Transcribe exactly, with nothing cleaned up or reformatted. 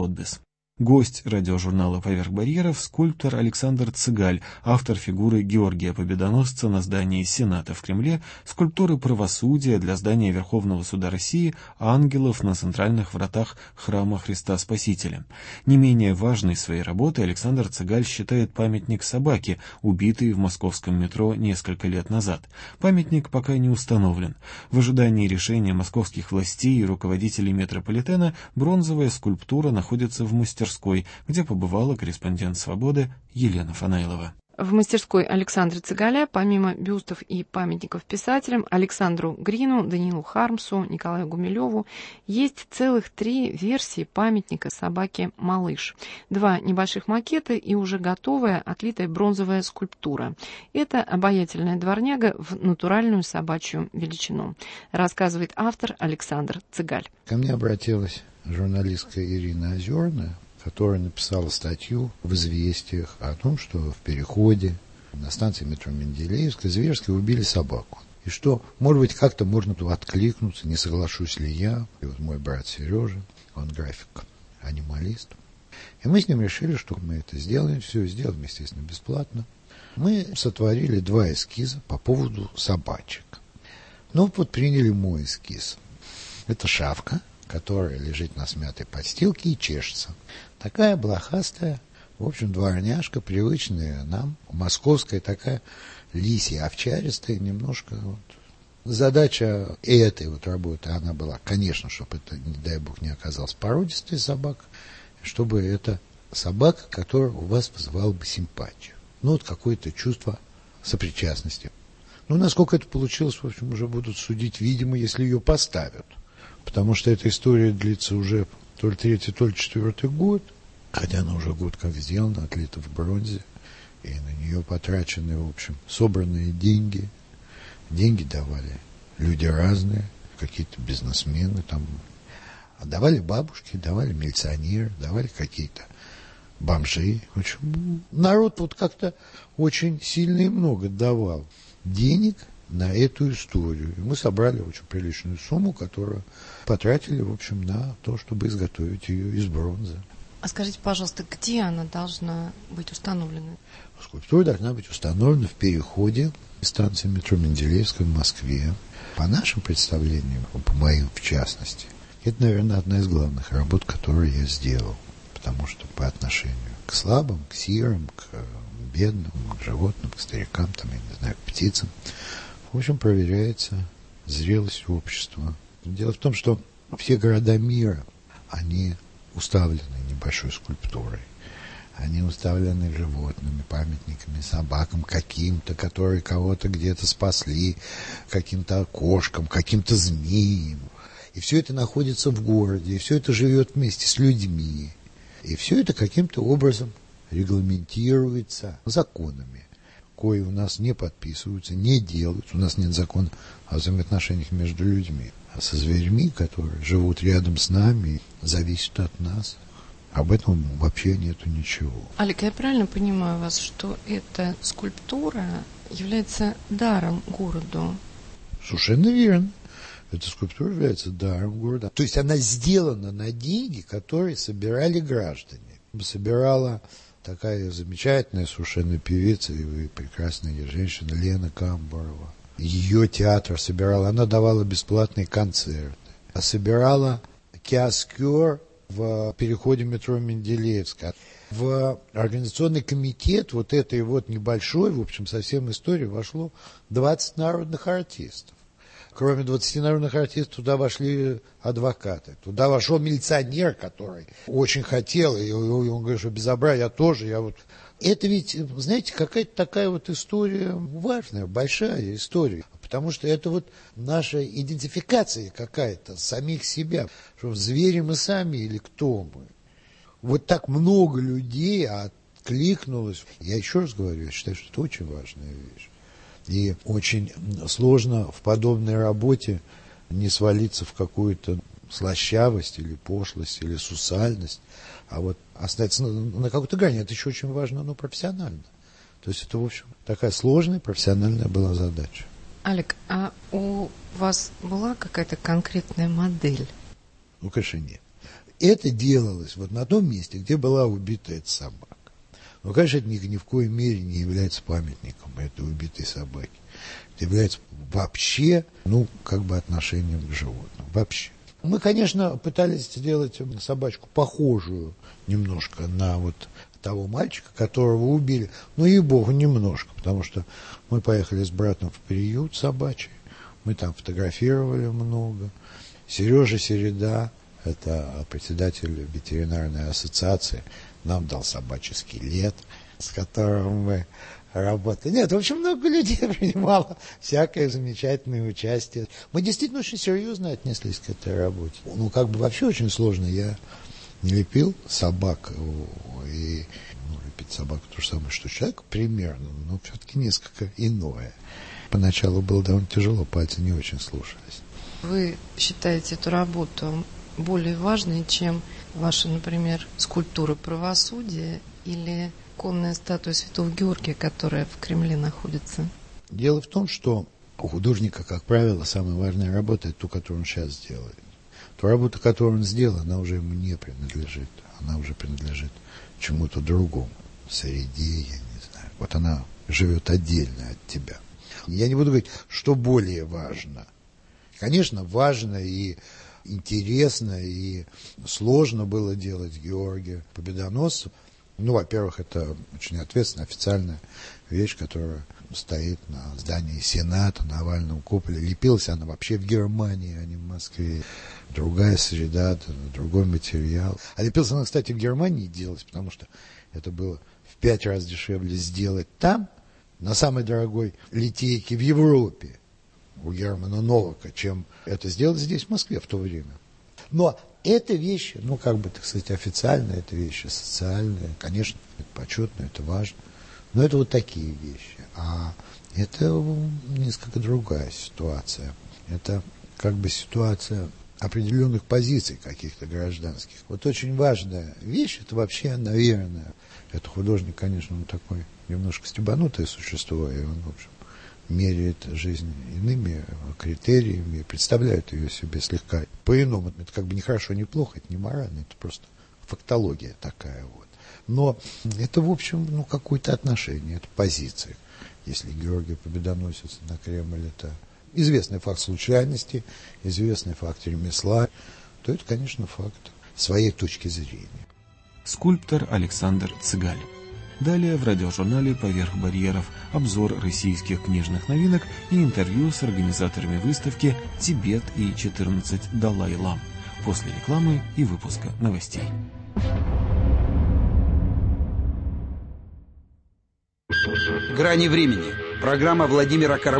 подпись. Гость радиожурнала «Поверх барьеров» — скульптор Александр Цыгаль, автор фигуры Георгия Победоносца на здании Сената в Кремле, скульптуры правосудия для здания Верховного суда России, ангелов на центральных вратах храма Христа Спасителя. Не менее важной своей работой Александр Цыгаль считает памятник собаке, убитой в московском метро несколько лет назад. Памятник пока не установлен. В ожидании решения московских властей и руководителей метрополитена бронзовая скульптура находится в мастерской, где побывала корреспондент «Свободы» Елена Фанайлова. В мастерской Александра Цыгаля, помимо бюстов и памятников писателям Александру Грину, Даниилу Хармсу, Николаю Гумилеву, есть целых три версии памятника собаке «Малыш». Два небольших макета и уже готовая отлитая бронзовая скульптура. Это обаятельная дворняга в натуральную собачью величину, рассказывает автор Александр Цыгаль. Ко мне обратилась журналистка Ирина Озерная, которая написала статью в «Известиях» о том, что в переходе на станции метро Менделеевская зверски убили собаку. И что, может быть, как-то можно откликнуться, не соглашусь ли я. И вот мой брат Сережа, он график-анималист. И мы с ним решили, что мы это сделаем. Все сделаем, естественно, бесплатно. Мы сотворили два эскиза по поводу собачек. Ну, вот приняли мой эскиз. Это шавка, которая лежит на смятой подстилке и чешется. Такая блохастая, в общем, дворняжка, привычная нам, московская такая лисья, овчаристая немножко. Вот. Задача этой вот работы, она была, конечно, чтобы это, не дай бог, не оказалась породистой собакой, чтобы это собака, которая у вас вызывала бы симпатию. Ну, вот какое-то чувство сопричастности. Ну, насколько это получилось, в общем, уже будут судить, видимо, если ее поставят. Потому что эта история длится уже то ли третий, то ли четвертый год, хотя она уже год как сделана, отлита в бронзе, и на нее потрачены, в общем, собранные деньги. Деньги давали люди разные, какие-то бизнесмены, там, давали бабушки, давали милиционеры, давали какие-то бомжи. В общем, народ вот как-то очень сильно и много давал денег на эту историю. И мы собрали очень приличную сумму, которую потратили, в общем, на то, чтобы изготовить ее из бронзы. А скажите, пожалуйста, где она должна быть установлена? Скульптура должна быть установлена в переходе станции метро Менделеевская в Москве. По нашим представлениям, по моим в частности, это, наверное, одна из главных работ, которые я сделал. Потому что по отношению к слабым, к сирым, к бедным, к животным, к старикам, там, я не знаю, к птицам, в общем, проверяется зрелость общества. Дело в том, что все города мира, они уставлены небольшой скульптурой. Они уставлены животными, памятниками, собакам каким-то, которые кого-то где-то спасли, каким-то кошкам, каким-то змеям. И все это находится в городе, и все это живет вместе с людьми. И все это каким-то образом регламентируется законами, кои у нас не подписываются, не делаются. У нас нет закона о взаимоотношениях между людьми. А со зверьми, которые живут рядом с нами, зависят от нас. Об этом вообще нету ничего. Олег, я правильно понимаю вас, что эта скульптура является даром городу? Совершенно верно. Эта скульптура является даром города. То есть она сделана на деньги, которые собирали граждане. Собирала такая замечательная совершенно певица и прекрасная женщина Лена Камбарова. Ее театр собирал, она давала бесплатные концерты. А собирала киоскер в переходе метро Менделеевская. В организационный комитет вот этой вот небольшой, в общем, совсем истории вошло двадцать народных артистов. Кроме двадцати народных артистов, туда вошли адвокаты. Туда вошел милиционер, который очень хотел, и он говорит, что безобразие, я тоже, я вот... Это ведь, знаете, какая-то такая вот история важная, большая история. Потому что это вот наша идентификация какая-то самих себя. Что звери мы сами или кто мы. Вот так много людей откликнулось. Я еще раз говорю, я считаю, что это очень важная вещь. И очень сложно в подобной работе не свалиться в какую-то слащавость или пошлость, или сусальность, а вот остаться на, на какой-то грани. Это еще очень важно, но профессионально. То есть это, в общем, такая сложная профессиональная была задача. Олег, а у вас была какая-то конкретная модель? Ну, конечно, нет. это делалось вот на том месте, где была убита эта собака. Но, конечно, это ни, ни в коей мере не является памятником этой убитой собаки. Это является вообще, ну, как бы отношением к животным. Вообще. Мы, конечно, пытались сделать собачку похожую немножко на вот того мальчика, которого убили. Ну, ей-богу, немножко, потому что мы поехали с братом в приют собачий, мы там фотографировали много. Сережа Середа, это председатель ветеринарной ассоциации, нам дал собачий скелет, с которым мы работали. Нет, в общем, много людей принимало всякое замечательное участие. Мы действительно очень серьезно отнеслись к этой работе. Ну, как бы вообще очень сложно. Я не лепил собак, и ну, лепить собаку то же самое, что человек примерно, но все-таки несколько иное. Поначалу было довольно тяжело, пальцы не очень слушались. Вы считаете эту работу более важной, чем ваша, например, скульптура правосудия или иконная статуя Святого Георгия, которая в Кремле находится? Дело в том, что у художника, как правило, самая важная работа – это ту, которую он сейчас делает. Ту работу, которую он сделал, она уже ему не принадлежит. Она уже принадлежит чему-то другому, среде, я не знаю. Вот она живет отдельно от тебя. Я не буду говорить, что более важно. Конечно, важно и интересно, и сложно было делать Георгия Победоносца. Ну, во-первых, это очень ответственная, официальная вещь, которая стоит на здании Сената, на овальном куполе. Лепилась она вообще в Германии, а не в Москве. Другая среда, другой материал. А лепилась она, кстати, в Германии делалась, потому что это было в пять раз дешевле сделать там, на самой дорогой литейке в Европе, у Германа Новака, чем это сделать здесь, в Москве, в то время. Но это вещи, ну, как бы, так сказать, официальные, это вещи социальные, конечно, это почетно, это важно, но это вот такие вещи. А это несколько другая ситуация. Это как бы ситуация определенных позиций каких-то гражданских. Вот очень важная вещь, это вообще, наверное, это художник, конечно, он такой немножко стебанутое существо, и он, в общем, меряет жизнь иными критериями, представляет ее себе слегка по-иному. Это как бы не хорошо, не плохо, это не морально, это просто фактология такая вот. Но это, в общем, ну, какое-то отношение, это позиция. Если Георгий Победоносец на Кремль, это известный факт случайности, известный факт ремесла, то это, конечно, факт своей точки зрения. Скульптор Александр Цыгаль. Далее в радиожурнале «Поверх барьеров» обзор российских книжных новинок и интервью с организаторами выставки «Тибет и четырнадцать Далай-лам». После рекламы и выпуска новостей. «Грани времени». Программа Владимира Карамазова.